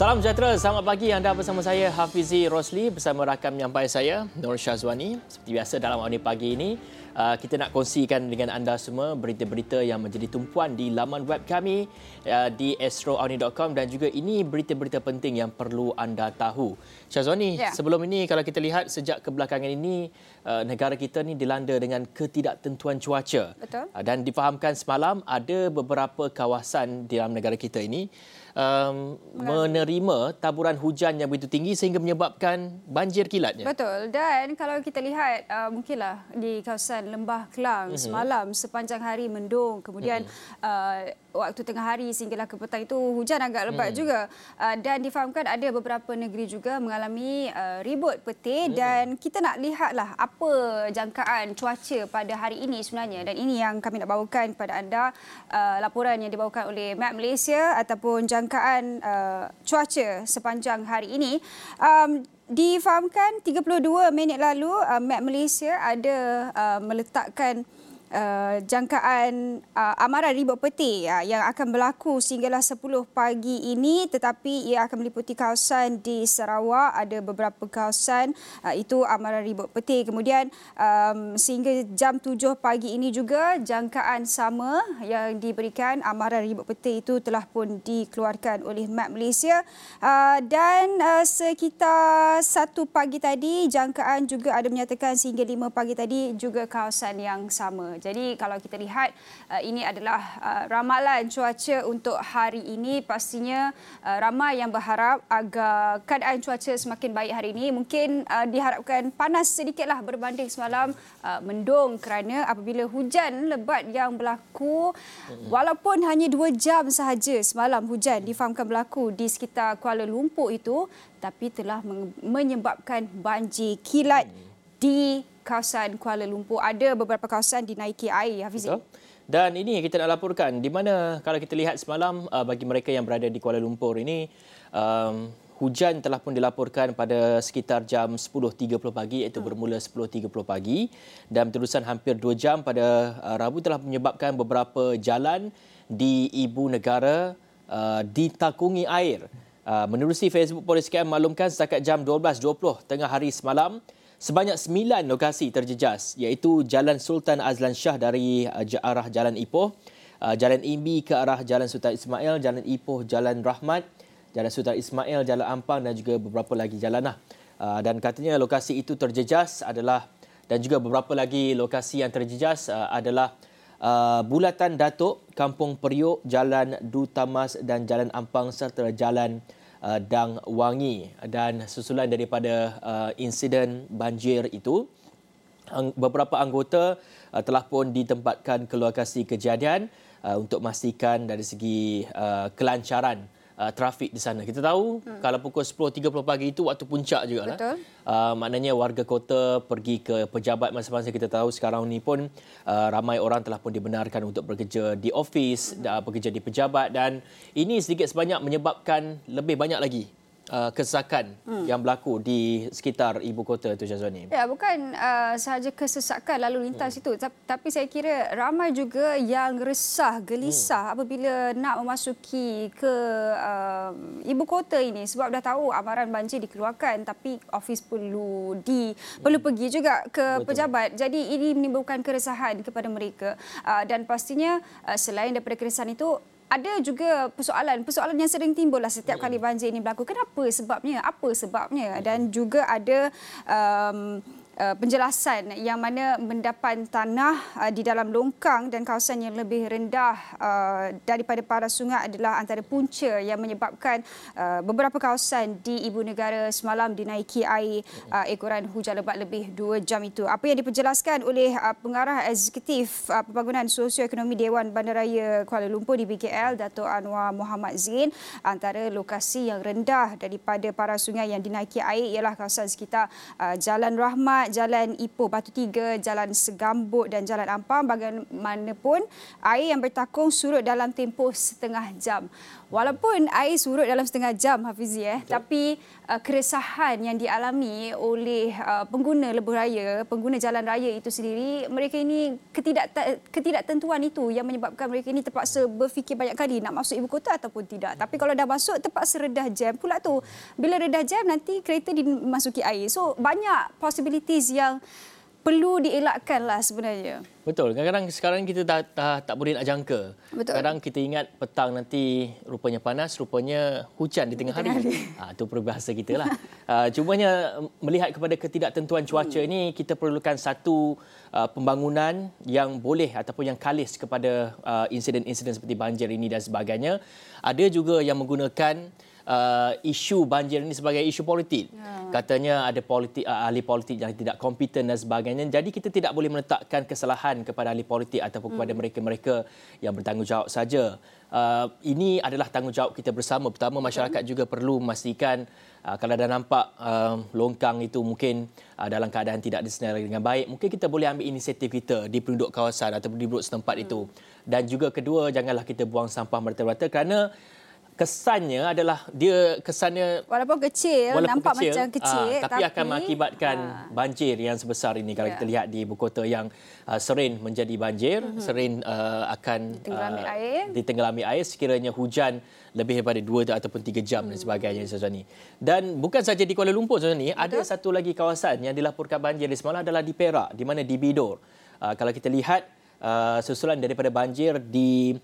Salam sejahtera, selamat pagi. Anda bersama saya Hafizi Rosli bersama rakan menyampai saya Nur Syazwani. Seperti biasa dalam awal pagi ini kita nak kongsikan dengan anda semua berita-berita yang menjadi tumpuan di laman web kami di astroauni.com dan juga ini berita-berita penting yang perlu anda tahu. Syazwani, sebelum ini kalau kita lihat sejak kebelakangan ini negara kita ni dilanda dengan ketidaktentuan cuaca. Betul. Dan difahamkan semalam ada beberapa kawasan di dalam negara kita ini menerima taburan hujan yang begitu tinggi sehingga menyebabkan banjir kilatnya. Betul. Dan kalau kita lihat mungkinlah di kawasan Lembah Kelang semalam sepanjang hari mendung, kemudian waktu tengah hari sehinggalah ke petang itu hujan agak lebat juga. Dan difahamkan ada beberapa negeri juga mengalami ribut petir dan kita nak lihatlah apa jangkaan cuaca pada hari ini sebenarnya, dan ini yang kami nak bawakan kepada anda, laporan yang dibawakan oleh Map Malaysia ataupun jangkaan cuaca sepanjang hari ini. Difahamkan 32 minit lalu Map Malaysia ada meletakkan jangkaan amaran ribut petir yang akan berlaku sehinggalah 10 pagi ini, tetapi ia akan meliputi kawasan di Sarawak, ada beberapa kawasan itu amaran ribut petir. Kemudian sehingga jam 7 pagi ini juga jangkaan sama yang diberikan amaran ribut petir itu telah pun dikeluarkan oleh Map Malaysia. Dan sekitar 1 pagi tadi jangkaan juga ada menyatakan sehingga 5 pagi tadi juga kawasan yang sama. Jadi kalau kita lihat ini adalah ramalan cuaca untuk hari ini. Pastinya ramai yang berharap agar keadaan cuaca semakin baik hari ini. Mungkin diharapkan panas sedikitlah berbanding semalam mendung, kerana apabila hujan lebat yang berlaku walaupun hanya 2 jam sahaja semalam hujan difahamkan berlaku di sekitar Kuala Lumpur itu, tapi telah menyebabkan banjir kilat di kawasan Kuala Lumpur. Ada beberapa kawasan dinaiki air, Hafizi. Betul. Dan ini kita nak laporkan di mana kalau kita lihat semalam bagi mereka yang berada di Kuala Lumpur ini hujan telah pun dilaporkan pada sekitar jam 10.30 pagi, iaitu bermula 10.30 pagi dan berterusan hampir 2 jam pada Rabu telah menyebabkan beberapa jalan di ibu negara ditakungi air. Menerusi Facebook Polis KL maklumkan setakat jam 12.20 tengah hari semalam sebanyak 9 lokasi terjejas, iaitu Jalan Sultan Azlan Shah dari arah Jalan Ipoh, Jalan Imbi ke arah Jalan Sultan Ismail, Jalan Ipoh, Jalan Rahmat, Jalan Sultan Ismail, Jalan Ampang dan juga beberapa lagi jalan. Dan katanya lokasi itu terjejas adalah, dan juga beberapa lagi lokasi yang terjejas adalah Bulatan Datuk, Kampung Periuk, Jalan Dutamas dan Jalan Ampang serta Jalan Dang Wangi. Dan susulan daripada insiden banjir itu, beberapa anggota telah pun ditempatkan ke lokasi kejadian untuk memastikan dari segi kelancaran trafik di sana. Kita tahu kalau pukul 10.30 pagi itu waktu puncak juga lah. Maknanya warga kota pergi ke pejabat masing-masing. Kita tahu sekarang ni pun ramai orang telah pun dibenarkan untuk bekerja di ofis, bekerja di pejabat, dan ini sedikit sebanyak menyebabkan lebih banyak lagi kesesakan yang berlaku di sekitar ibu kota itu, Syazwani. Ya, bukan sahaja kesesakan lalu lintas itu, tapi saya kira ramai juga yang resah, gelisah apabila nak memasuki ke ibu kota ini, sebab dah tahu amaran banjir dikeluarkan tapi ofis perlu pergi juga ke pejabat. Jadi ini menimbulkan keresahan kepada mereka. Dan pastinya selain daripada keresahan itu, ada juga persoalan yang sering timbul setiap kali banjir ini berlaku. Kenapa sebabnya? Apa sebabnya? Dan juga ada penjelasan yang mana mendapan tanah di dalam longkang dan kawasan yang lebih rendah daripada paras sungai adalah antara punca yang menyebabkan beberapa kawasan di ibu negara semalam dinaiki air ekoran hujan lebat lebih 2 jam itu. Apa yang diperjelaskan oleh Pengarah Eksekutif Pembangunan Sosio-Ekonomi Dewan Bandaraya Kuala Lumpur di BKL, Dato' Anwar Muhammad Zain, antara lokasi yang rendah daripada paras sungai yang dinaiki air ialah kawasan sekitar Jalan Rahmat, Pemat, Jalan Ipoh Batu Tiga, Jalan Segambut dan Jalan Ampang. Bagaimanapun, air yang bertakung surut dalam tempoh setengah jam. Walaupun air surut dalam setengah jam, Hafizi, tapi keresahan yang dialami oleh pengguna lebuh raya, pengguna jalan raya itu sendiri, mereka ini ketidaktentuan itu yang menyebabkan mereka ini terpaksa berfikir banyak kali nak masuk ibu kota ataupun tidak. Tapi kalau dah masuk, terpaksa redah jam pula tu. Bila redah jam, nanti kereta dimasuki air. So, banyak possibilities yang perlu dielakkanlah sebenarnya. Betul. Kadang-kadang sekarang kita tak boleh nak jangka. Betul. Kadang kita ingat petang nanti rupanya panas, rupanya hujan di tengah hari. Itu peribahasa kita lah. Cumanya melihat kepada ketidaktentuan cuaca ini, kita perlukan satu pembangunan yang boleh ataupun yang kalis kepada insiden-insiden seperti banjir ini dan sebagainya. Ada juga yang menggunakan isu banjir ini sebagai isu politik. Katanya ada ahli politik yang tidak kompeten dan sebagainya. Jadi kita tidak boleh meletakkan kesalahan kepada ahli politik ataupun kepada mereka-mereka yang bertanggungjawab saja. Ini adalah tanggungjawab kita bersama. Pertama, masyarakat juga perlu memastikan kalau dah nampak longkang itu mungkin dalam keadaan tidak disenarai dengan baik, mungkin kita boleh ambil inisiatif kita di penduduk kawasan ataupun di penduduk setempat itu. Dan juga kedua, janganlah kita buang sampah merata-rata kerana kesannya adalah kesannya walaupun kecil, nampak macam kecil tapi akan mengakibatkan banjir yang sebesar ini. Kalau kita lihat di ibu kota yang sering menjadi banjir, sering akan ditenggelami air sekiranya hujan lebih daripada 2 ataupun 3 jam dan sebagainya, Sazwani. Dan bukan saja di Kuala Lumpur, Sazwani, ada satu lagi kawasan yang dilaporkan banjir di semalam adalah di Perak, di mana di Bidor. Kalau kita lihat susulan daripada banjir di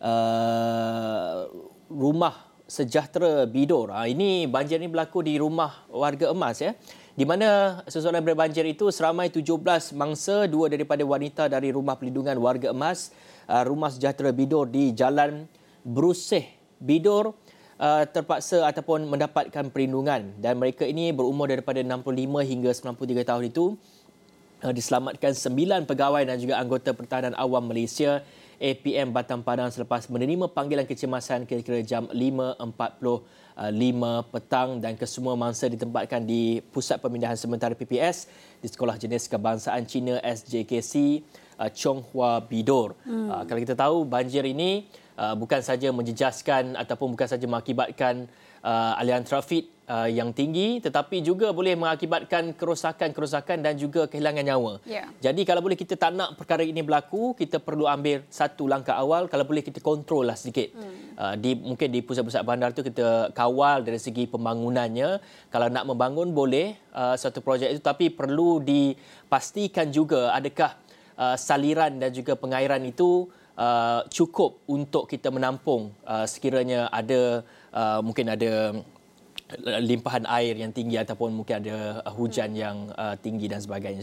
Rumah Sejahtera Bidor. Ini banjir ini berlaku di rumah warga emas, di mana susulan daripada banjir itu seramai 17 mangsa, 2 daripada wanita dari Rumah Perlindungan Warga Emas Rumah Sejahtera Bidor di Jalan Bruseh Bidor terpaksa ataupun mendapatkan perlindungan, dan mereka ini berumur daripada 65 hingga 93 tahun itu. Diselamatkan 9 pegawai dan juga anggota Pertahanan Awam Malaysia APM Batam Padang selepas menerima panggilan kecemasan kira-kira jam 5.45 petang, dan kesemua mangsa ditempatkan di Pusat Pemindahan Sementara PPS di Sekolah Jenis Kebangsaan Cina SJKC Chonghua Bidor. Kalau kita tahu, banjir ini bukan saja menjejaskan ataupun bukan saja mengakibatkan aliran trafik yang tinggi, tetapi juga boleh mengakibatkan kerosakan dan juga kehilangan nyawa. Jadi kalau boleh kita tak nak perkara ini berlaku, kita perlu ambil satu langkah awal. Kalau boleh kita kontrol lah sedikit. Mungkin di pusat-pusat bandar tu kita kawal dari segi pembangunannya. Kalau nak membangun boleh satu projek itu, tapi perlu dipastikan juga adakah saliran dan juga pengairan itu cukup untuk kita menampung sekiranya ada mungkin ada limpahan air yang tinggi ataupun mungkin ada hujan yang tinggi dan sebagainya.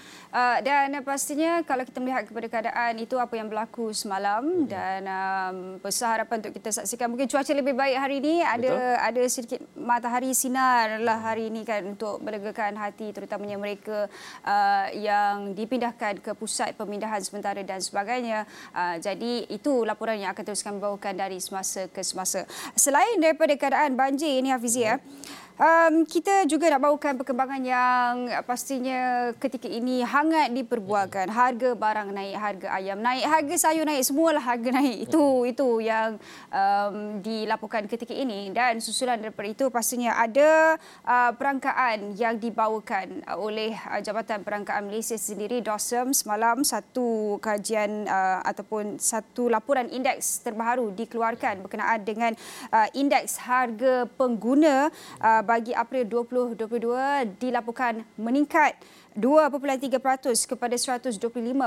Dan pastinya kalau kita melihat kepada keadaan itu apa yang berlaku semalam, dan besar harapan untuk kita saksikan mungkin cuaca lebih baik hari ini. Ada sedikit matahari sinar lah hari ini kan, untuk melegakan hati terutamanya mereka yang dipindahkan ke pusat pemindahan sementara dan sebagainya. Jadi itu laporan yang akan teruskan dibawakan dari semasa ke semasa. Selain daripada keadaan banjir ini, Hafizi, kita juga nak bawakan perkembangan yang pastinya ketika ini hangat diperbualkan. Harga barang naik, harga ayam naik, harga sayur naik, semualah harga naik. Itu yang dilaporkan ketika ini. Dan susulan daripada itu pastinya ada perangkaan yang dibawakan oleh Jabatan Perangkaan Malaysia sendiri, DOSM, semalam satu kajian ataupun satu laporan indeks terbaru dikeluarkan berkenaan dengan indeks harga pengguna bagi April 2022 dilaporkan meningkat 2.3% kepada 125.9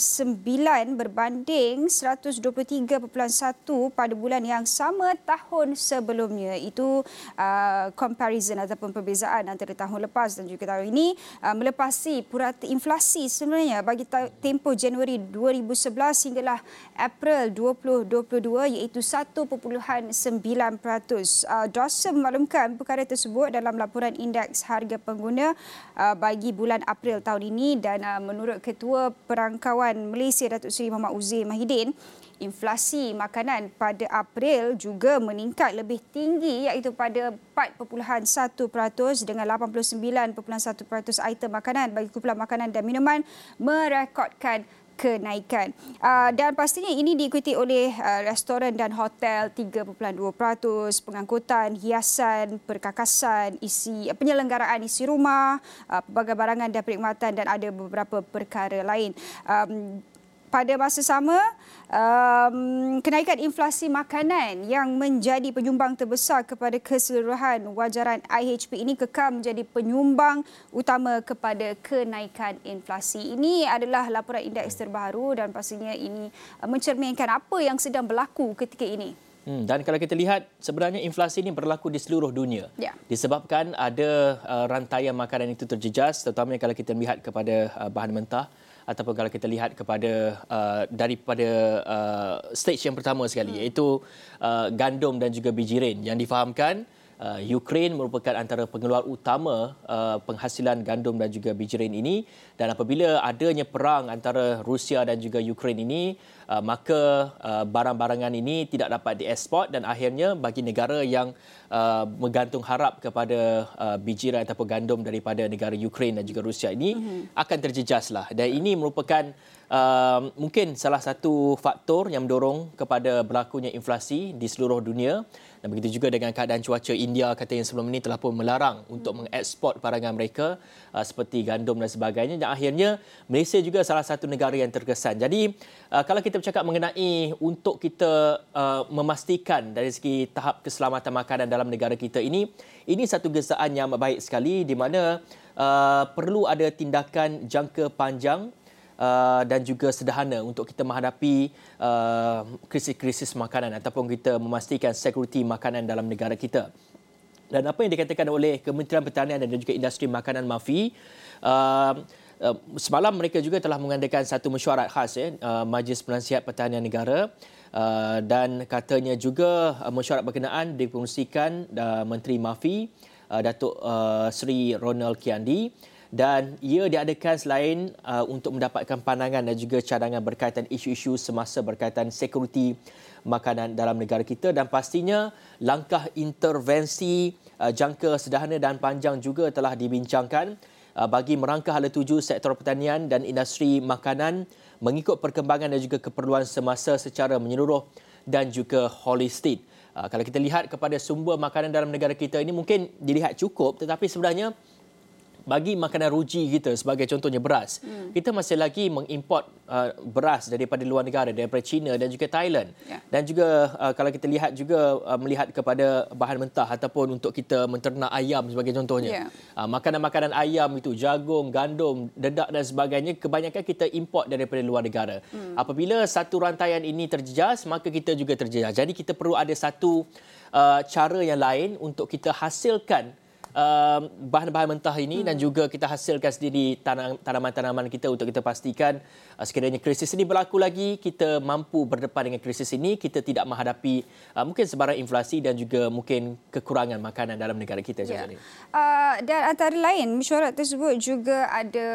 berbanding 123.1 pada bulan yang sama tahun sebelumnya. Itu comparison ataupun perbezaan antara tahun lepas dan juga tahun ini, melepasi purata inflasi sebenarnya bagi tempoh Januari 2011 hinggalah April 2022 iaitu 1.9%. DOSM memaklumkan perkara tersebut tersebut dalam laporan indeks harga pengguna bagi bulan April tahun ini, dan menurut Ketua Perangkawan Malaysia Datuk Seri Muhammad Uzair Mahidin, inflasi makanan pada April juga meningkat lebih tinggi, iaitu pada 4.1% dengan 89.1% item makanan bagi kumpulan makanan dan minuman merekodkan kenaikan. Dan pastinya ini diikuti oleh restoran dan hotel 3.2%, pengangkutan, hiasan, perkakasan, penyelenggaraan isi rumah, pelbagai barangan dan perkhidmatan, dan ada beberapa perkara lain. Pada masa sama, kenaikan inflasi makanan yang menjadi penyumbang terbesar kepada keseluruhan wajaran IHP ini kekal menjadi penyumbang utama kepada kenaikan inflasi. Ini adalah laporan indeks terbaru dan pastinya ini mencerminkan apa yang sedang berlaku ketika ini. Dan kalau kita lihat, sebenarnya inflasi ini berlaku di seluruh dunia. Ya. Disebabkan ada rantaian makanan itu terjejas, terutamanya kalau kita melihat kepada bahan mentah, ataupun kalau kita lihat kepada daripada stage yang pertama sekali, iaitu gandum dan juga bijirin, yang difahamkan Ukraine merupakan antara pengeluar utama penghasilan gandum dan juga bijirin ini, dan apabila adanya perang antara Rusia dan juga Ukraine ini, maka barang-barangan ini tidak dapat dieksport, dan akhirnya bagi negara yang menggantung harap kepada bijiran ataupun gandum daripada negara Ukraine dan juga Rusia ini akan terjejaslah. Dan ini merupakan mungkin salah satu faktor yang mendorong kepada berlakunya inflasi di seluruh dunia. Dan begitu juga dengan keadaan cuaca. India katanya sebelum ini telah pun melarang untuk mengeksport barangan mereka seperti gandum dan sebagainya. Dan akhirnya Malaysia juga salah satu negara yang terkesan. Jadi kalau kita bercakap mengenai untuk kita memastikan dari segi tahap keselamatan makanan dalam negara kita ini satu gesaan yang baik sekali, di mana perlu ada tindakan jangka panjang dan juga sederhana untuk kita menghadapi krisis-krisis makanan ataupun kita memastikan sekuriti makanan dalam negara kita. Dan apa yang dikatakan oleh Kementerian Pertanian dan juga Industri Makanan MAFI, semalam mereka juga telah mengadakan satu mesyuarat khas, Majlis Penasihat Pertanian Negara, dan katanya juga mesyuarat berkenaan dikongsikan Menteri MAFI, Datuk Seri Ronald Kiandi, dan ia diadakan selain untuk mendapatkan pandangan dan juga cadangan berkaitan isu-isu semasa berkaitan sekuriti makanan dalam negara kita, dan pastinya langkah intervensi jangka sederhana dan panjang juga telah dibincangkan bagi merangka hala tuju sektor pertanian dan industri makanan mengikut perkembangan dan juga keperluan semasa secara menyeluruh dan juga holistik. Kalau kita lihat kepada sumber makanan dalam negara kita ini mungkin dilihat cukup, tetapi sebenarnya bagi makanan ruji kita, sebagai contohnya beras, kita masih lagi mengimport beras daripada luar negara, daripada China dan juga Thailand. Ya. Dan juga kalau kita lihat juga melihat kepada bahan mentah ataupun untuk kita menternak ayam sebagai contohnya. Ya. Makanan-makanan ayam itu, jagung, gandum, dedak dan sebagainya, kebanyakan kita import daripada luar negara. Apabila satu rantaian ini terjejas, maka kita juga terjejas. Jadi kita perlu ada satu cara yang lain untuk kita hasilkan bahan-bahan mentah ini dan juga kita hasilkan sendiri tanaman-tanaman kita untuk kita pastikan sekiranya krisis ini berlaku lagi, kita mampu berdepan dengan krisis ini, kita tidak menghadapi mungkin sebarang inflasi dan juga mungkin kekurangan makanan dalam negara kita. Ya. Dan antara lain, mesyuarat tersebut juga ada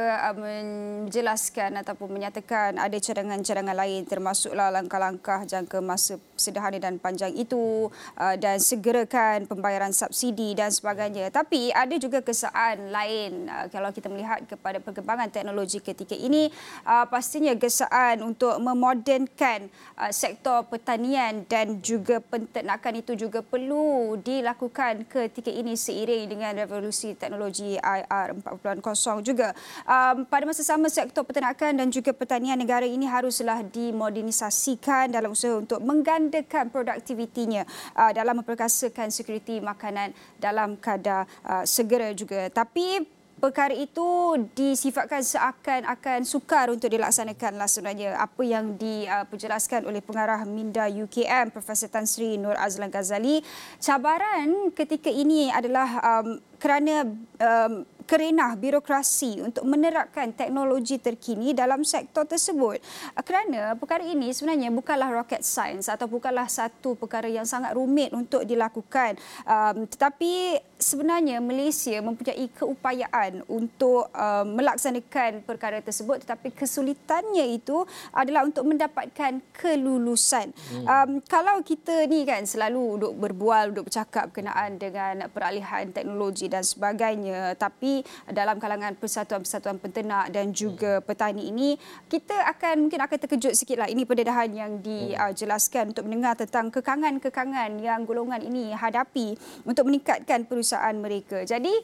menjelaskan ataupun menyatakan ada cadangan-cadangan lain, termasuklah langkah-langkah jangka masa sederhana dan panjang itu, dan segerakan pembayaran subsidi dan sebagainya. Tapi ada juga gesaan lain kalau kita melihat kepada perkembangan teknologi ketika ini, pastinya gesaan untuk memodernkan sektor pertanian dan juga penternakan itu juga perlu dilakukan ketika ini seiring dengan revolusi teknologi IR 4.0 juga. Pada masa sama, sektor peternakan dan juga pertanian negara ini haruslah dimodernisasikan dalam usaha untuk menggandakan produktivitinya dalam memperkasakan sekuriti makanan dalam kadar segera juga. Tapi perkara itu disifatkan seakan-akan sukar untuk dilaksanakanlah sebenarnya, apa yang diperjelaskan oleh pengarah Minda UKM Profesor Tan Sri Nur Azlan Ghazali. Cabaran ketika ini adalah kerana kerenah birokrasi untuk menerapkan teknologi terkini dalam sektor tersebut. Kerana perkara ini sebenarnya bukanlah rocket science atau bukanlah satu perkara yang sangat rumit untuk dilakukan. Tetapi sebenarnya Malaysia mempunyai keupayaan untuk melaksanakan perkara tersebut, tetapi kesulitannya itu adalah untuk mendapatkan kelulusan. Kalau kita ni kan selalu duduk berbual, duduk bercakap berkenaan dengan peralihan teknologi dan sebagainya, tapi dalam kalangan persatuan-persatuan penternak dan juga petani ini, kita mungkin akan terkejut sikitlah. Ini pendedahan yang dijelaskan untuk mendengar tentang kekangan-kekangan yang golongan ini hadapi untuk meningkatkan perusahaan mereka. Jadi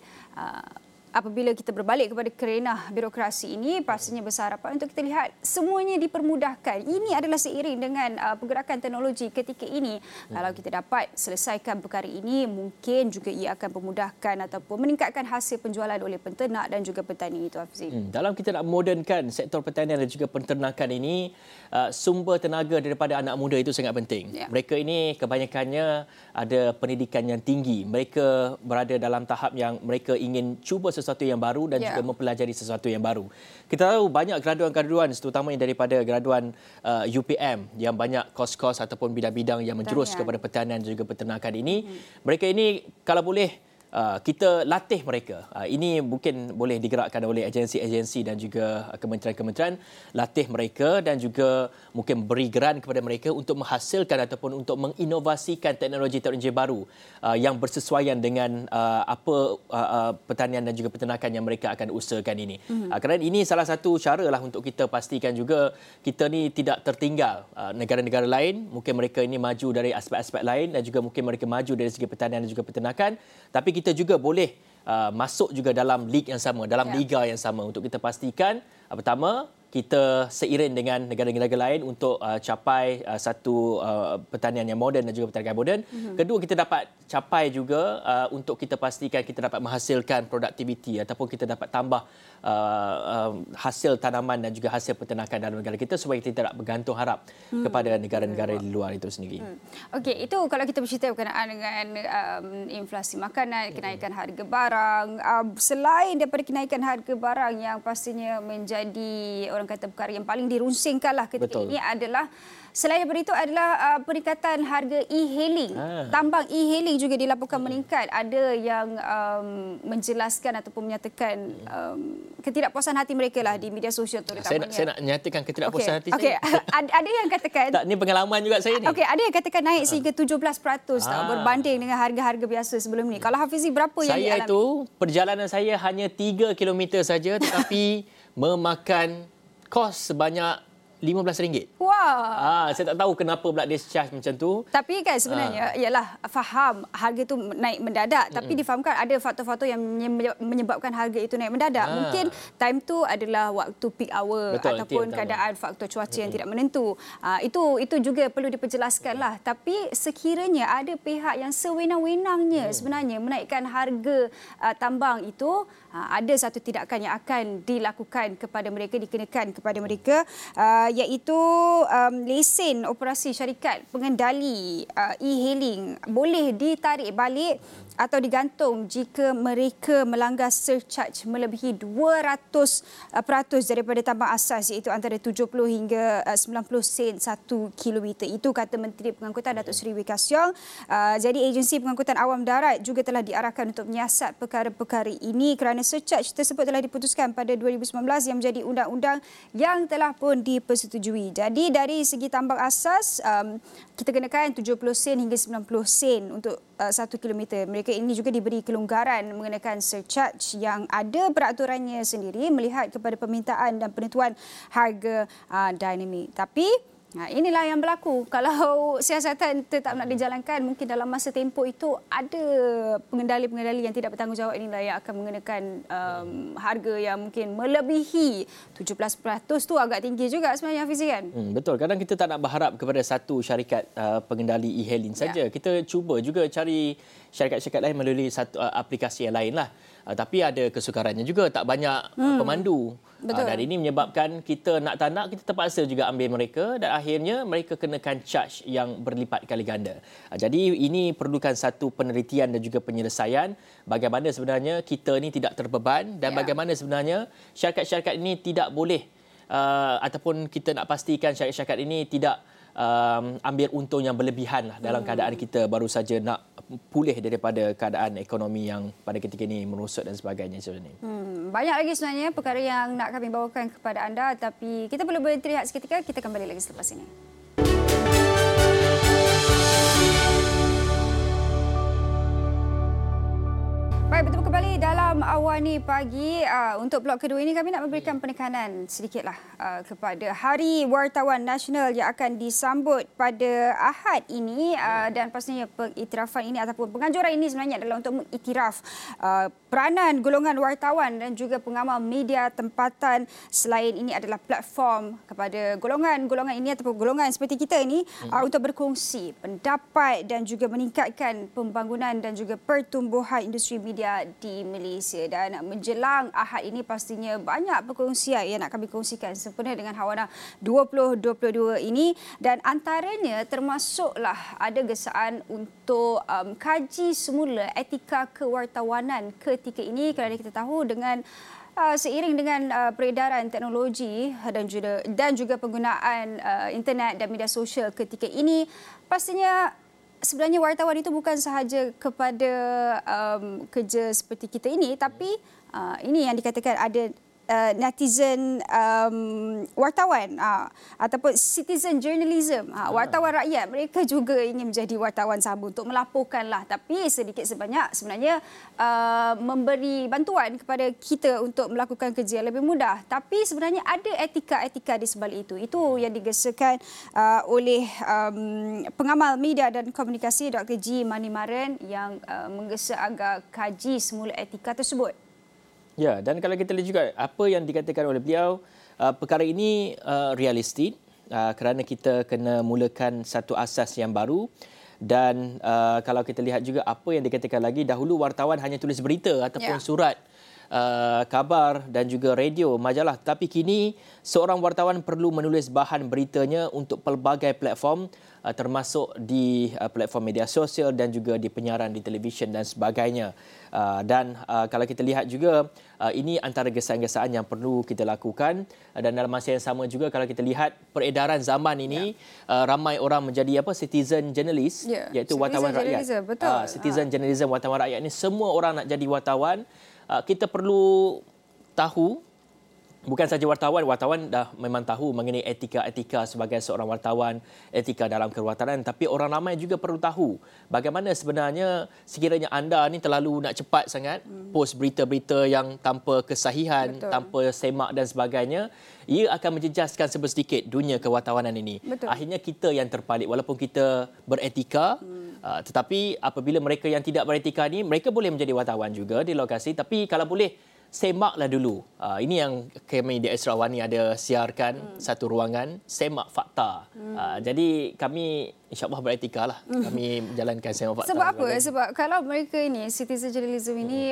apabila kita berbalik kepada kerenah birokrasi ini, pastinya besar harapan untuk kita lihat semuanya dipermudahkan. Ini adalah seiring dengan pergerakan teknologi ketika ini. Kalau kita dapat selesaikan perkara ini, mungkin juga ia akan memudahkan ataupun meningkatkan hasil penjualan oleh penternak dan juga petani itu, Hafizi. Dalam kita nak modernkan sektor pertanian dan juga penternakan ini, sumber tenaga daripada anak muda itu sangat penting. Ya. Mereka ini kebanyakannya ada pendidikan yang tinggi. Mereka berada dalam tahap yang mereka ingin cuba sesuatu yang baru dan juga mempelajari sesuatu yang baru. Kita tahu banyak graduan-graduan, terutamanya daripada graduan UPM yang banyak kos-kos ataupun bidang-bidang yang menjurus kepada pertanian dan juga peternakan ini. Mereka ini kalau boleh kita latih mereka. Ini mungkin boleh digerakkan oleh agensi-agensi dan juga kementerian-kementerian, latih mereka dan juga mungkin beri geran kepada mereka untuk menghasilkan ataupun untuk menginovasikan teknologi-teknologi baru yang bersesuaian dengan apa pertanian dan juga peternakan yang mereka akan usahakan ini. Kerana ini salah satu cara lah untuk kita pastikan juga kita ni tidak tertinggal. Negara-negara lain, mungkin mereka ini maju dari aspek-aspek lain dan juga mungkin mereka maju dari segi pertanian dan juga peternakan, tapi kita juga boleh masuk juga dalam lig yang sama, dalam liga yang sama untuk kita pastikan pertama kita seiring dengan negara-negara lain untuk capai satu pertanian yang moden dan juga pertanian moden. Kedua, kita dapat capai juga untuk kita pastikan kita dapat menghasilkan produktiviti ataupun kita dapat tambah hasil tanaman dan juga hasil peternakan dalam negara kita supaya kita tidak bergantung harap kepada negara-negara di luar itu sendiri. Okey, itu kalau kita bercerita berkenaan dengan inflasi makanan, kenaikan harga barang. Selain daripada kenaikan harga barang yang pastinya menjadi orang kata perkara yang paling dirunsingkanlah ketika ini adalah selain daripada itu adalah peningkatan harga e-hailing. Tambang e-hailing juga dilaporkan meningkat. Ada yang menjelaskan ataupun menyatakan ketidakpuasan hati mereka lah di media sosial terutamanya. Saya nak nyatakan ketidakpuasan hati saya. Ada yang katakan... Tak, ini pengalaman juga saya ni. Okey, ada yang katakan naik sehingga 17% berbanding dengan harga-harga biasa sebelum ni. Kalau Hafizi, berapa yang dialami? Saya itu, perjalanan saya hanya 3 km saja tetapi memakan kos sebanyak RM15. Wah. Saya tak tahu kenapa pula dia charge macam tu. Tapi kan sebenarnya ialah faham harga itu naik mendadak, tapi difahamkan ada faktor-faktor yang menyebabkan harga itu naik mendadak. Mungkin time tu adalah waktu peak hour ataupun keadaan faktor cuaca yang tidak menentu. Itu juga perlu diperjelaskanlah. Tapi sekiranya ada pihak yang sewenang-wenangnya sebenarnya menaikkan harga tambang itu, ada satu tindakan yang akan dilakukan kepada mereka, dikenakan kepada mereka, iaitu lesen operasi syarikat pengendali e-hailing boleh ditarik balik atau digantung jika mereka melanggar surcharge melebihi 200% daripada tambang asas, iaitu antara 70 hingga 90 sen 1 kilometer. Itu kata Menteri Pengangkutan Datuk Seri Wee Ka Siong. Jadi agensi pengangkutan awam darat juga telah diarahkan untuk menyiasat perkara-perkara ini kerana surcharge tersebut telah diputuskan pada 2019 yang menjadi undang-undang yang telah pun dipersetujui. Jadi dari segi tambang asas, kita kenakan 70 sen hingga 90 sen untuk 1 kilometer. Mereka ini juga diberi kelonggaran mengenakan surcharge yang ada peraturannya sendiri melihat kepada permintaan dan penentuan harga dinamik. Tapi inilah yang berlaku. Kalau siasatan tetap nak dijalankan, mungkin dalam masa tempoh itu ada pengendali-pengendali yang tidak bertanggungjawab inilah yang akan mengenakan harga yang mungkin melebihi 17%. Tu agak tinggi juga sebenarnya, Hafizi, kan? Betul. Kadang kita tak nak berharap kepada satu syarikat pengendali e-hailing saja. Kita cuba juga cari syarikat-syarikat lain melalui satu aplikasi yang lain lah. Tapi ada kesukarannya juga, tak banyak pemandu. Dan ini menyebabkan kita nak tak nak, kita terpaksa juga ambil mereka dan akhirnya mereka kenakan charge yang berlipat kali ganda. Jadi ini perlukan satu penelitian dan juga penyelesaian bagaimana sebenarnya kita ni tidak terbeban dan bagaimana sebenarnya syarikat-syarikat ini tidak boleh ataupun kita nak pastikan syarikat-syarikat ini tidak ambil untung yang berlebihan lah dalam keadaan kita baru saja nak pulih daripada keadaan ekonomi yang pada ketika ini merosot dan sebagainya sebenarnya. Banyak lagi sebenarnya perkara yang nak kami bawakan kepada anda, tapi kita perlu berhenti rehat seketika. Kita kembali lagi selepas ini. Baik, bertemu kembali dalam Awani Pagi. Untuk blok kedua ini kami nak memberikan penekanan sedikitlah kepada Hari Wartawan Nasional yang akan disambut pada Ahad ini dan pastinya pengiktirafan ini ataupun penganjuran ini sebenarnya adalah untuk mengiktiraf peranan golongan wartawan dan juga pengamal media tempatan. Selain ini adalah platform kepada golongan-golongan ini ataupun golongan seperti kita ini untuk berkongsi pendapat dan juga meningkatkan pembangunan dan juga pertumbuhan industri media di Malaysia. Dan menjelang Ahad ini pastinya banyak perkongsian yang nak kami kongsikan sempena dengan Hawana 2022 ini dan antaranya termasuklah ada gesaan untuk kaji semula etika kewartawanan ketika ini kerana kita tahu dengan seiring dengan peredaran teknologi dan juga penggunaan internet dan media sosial ketika ini, pastinya sebenarnya wartawan itu bukan sahaja kepada kerja seperti kita ini, tapi ini yang dikatakan ada netizen wartawan ataupun citizen journalism, wartawan rakyat, mereka juga ingin menjadi wartawan sama untuk melaporkanlah, tapi sedikit sebanyak sebenarnya memberi bantuan kepada kita untuk melakukan kerja yang lebih mudah. Tapi sebenarnya ada etika-etika di sebalik itu. Itu yang digesakan oleh pengamal media dan komunikasi Dr. G. Manimaran yang menggesa agar kaji semula etika tersebut. Ya, dan kalau kita lihat juga apa yang dikatakan oleh beliau, perkara ini realistik kerana kita kena mulakan satu asas yang baru dan kalau kita lihat juga apa yang dikatakan lagi, dahulu wartawan hanya tulis berita ataupun surat kabar dan juga radio, majalah, tapi kini seorang wartawan perlu menulis bahan beritanya untuk pelbagai platform termasuk di platform media sosial dan juga di penyiaran di televisyen dan sebagainya. Dan kalau kita lihat juga ini antara gesaan-gesaan yang perlu kita lakukan dan dalam masa yang sama juga kalau kita lihat peredaran zaman ini ramai orang menjadi citizen journalist iaitu wartawan rakyat. Citizen journalism, wartawan rakyat ini semua orang nak jadi wartawan. Kita perlu tahu, bukan saja wartawan dah memang tahu mengenai etika-etika sebagai seorang wartawan, etika dalam kewartawanan, tapi orang ramai juga perlu tahu bagaimana sebenarnya sekiranya anda ni terlalu nak cepat sangat post berita-berita yang tanpa kesahihan, tanpa semak dan sebagainya, ia akan menjejaskan sedikit dunia kewartawanan ini. Akhirnya kita yang terpalit walaupun kita beretika, tetapi apabila mereka yang tidak beretika ni, mereka boleh menjadi wartawan juga di lokasi, tapi kalau boleh semaklah dulu. Ini yang kami di Astro Awani ada siarkan satu ruangan semak fakta. Jadi kami insya-Allah beretika lah. Kami menjalankan semak fakta. Sebab apa? Sebab kalau mereka ini citizen journalism ini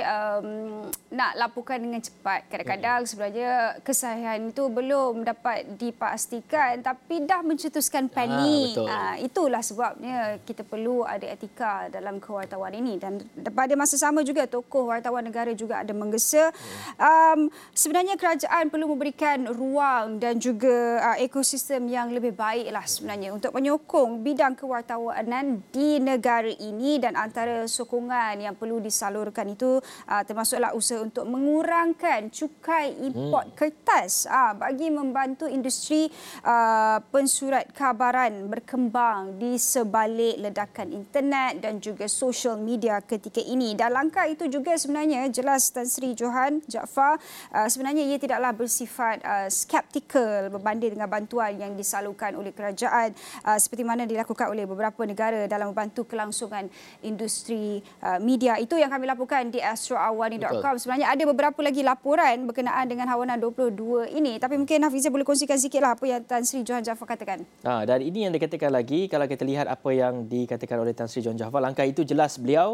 nak laporkan dengan cepat, kadang-kadang sebenarnya kesahihan itu belum dapat dipastikan tapi dah mencetuskan panik. Itulah sebabnya kita perlu ada etika dalam kewartawan ini dan pada masa sama juga tokoh wartawan negara juga ada menggesa sebenarnya kerajaan perlu memberikan ruang dan juga ekosistem yang lebih baiklah sebenarnya untuk menyokong bidang kewartawanan di negara ini dan antara sokongan yang perlu disalurkan itu termasuklah usaha untuk mengurangkan cukai import kertas bagi membantu industri pensurat kabaran berkembang di sebalik ledakan internet dan juga social media ketika ini. Dan langkah itu juga sebenarnya jelas Tan Sri Johan Jaafar sebenarnya ia tidaklah bersifat skeptikal berbanding dengan bantuan yang disalurkan oleh kerajaan seperti mana dilakukan oleh beberapa negara dalam membantu kelangsungan industri media. Itu yang kami laporkan di astroawani.com. Sebenarnya ada beberapa lagi laporan berkenaan dengan Hawana 22 ini, tapi mungkin Hafizah boleh kongsikan sikitlah apa yang Tan Sri Johan Jaafar katakan. Dan ini yang dikatakan lagi, kalau kita lihat apa yang dikatakan oleh Tan Sri Johan Jaafar, langkah itu jelas beliau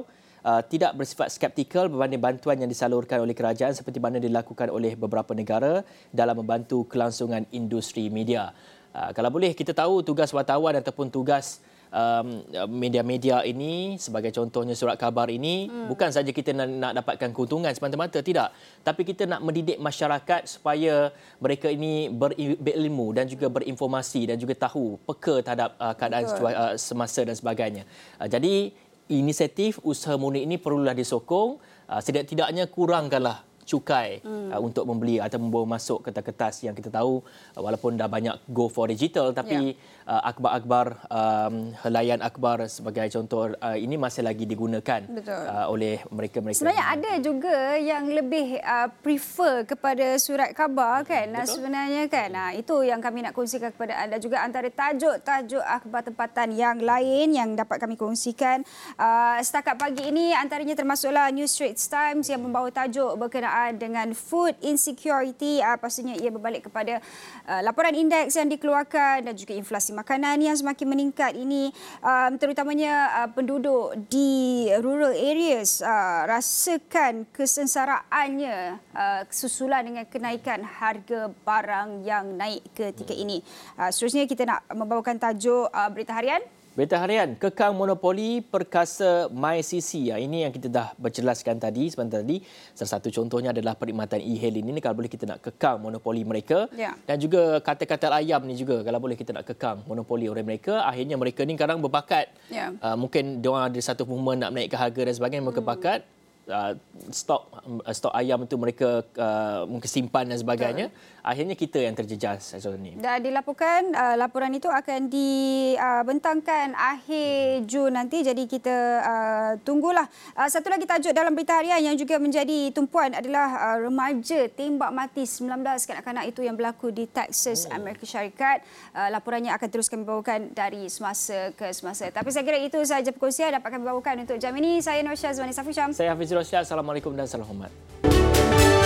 tidak bersifat skeptikal berbanding bantuan yang disalurkan oleh kerajaan seperti mana dilakukan oleh beberapa negara dalam membantu kelangsungan industri media. Kalau boleh kita tahu tugas wartawan ataupun tugas media-media ini, sebagai contohnya surat khabar ini, bukan saja kita nak dapatkan keuntungan semata-mata, tidak. Tapi kita nak mendidik masyarakat supaya mereka ini berilmu dan juga berinformasi dan juga tahu peka terhadap keadaan semasa dan sebagainya. Jadi inisiatif usaha murni ini perlulah disokong, setidak-tidaknya kurangkanlah cukai untuk membeli atau membawa masuk kertas-kertas yang kita tahu walaupun dah banyak go for digital, tapi akhbar-akhbar, helaian akhbar sebagai contoh ini masih lagi digunakan oleh mereka-mereka. Sebenarnya ada juga yang lebih prefer kepada surat khabar kan. Sebenarnya kan. Itu yang kami nak kongsikan kepada anda juga, antara tajuk-tajuk akhbar tempatan yang lain yang dapat kami kongsikan setakat pagi ini, antaranya termasuklah New Straits Times yang membawa tajuk berkenaan dengan food insecurity. Pastinya ia berbalik kepada laporan indeks yang dikeluarkan dan juga inflasi makanan yang semakin meningkat ini, terutamanya penduduk di rural areas rasakan kesengsaraannya susulan dengan kenaikan harga barang yang naik ketika ini. Seterusnya kita nak membawakan tajuk berita harian. Berita harian, kekang monopoli perkasa MyCC. Ini yang kita dah berjelaskan tadi, sebentar tadi. Salah satu contohnya adalah perkhidmatan e-hailing ini. Kalau boleh kita nak kekang monopoli mereka. Dan juga kata-kata ayam ni juga, kalau boleh kita nak kekang monopoli oleh mereka. Akhirnya mereka ni sekarang berbakat. Mungkin diorang ada satu movement nak menaikkan harga dan sebagainya. Mereka bakat. Stok ayam itu mereka mungkin simpan dan sebagainya. Akhirnya kita yang terjejas. Dan dilaporkan laporan itu akan dibentangkan akhir Jun nanti. Jadi kita tunggulah. Satu lagi tajuk dalam berita harian yang juga menjadi tumpuan adalah remaja tembak mati 19 kanak-kanak itu yang berlaku di Texas, Amerika Syarikat. Laporannya akan terus kami bawakan dari semasa ke semasa. Tapi saya kira itu sahaja perkongsian dapat kami bawakan untuk jam ini. Saya Nur Syazwani Safisham. Saya Hafiz Rosyad. Assalamualaikum dan salam hormat.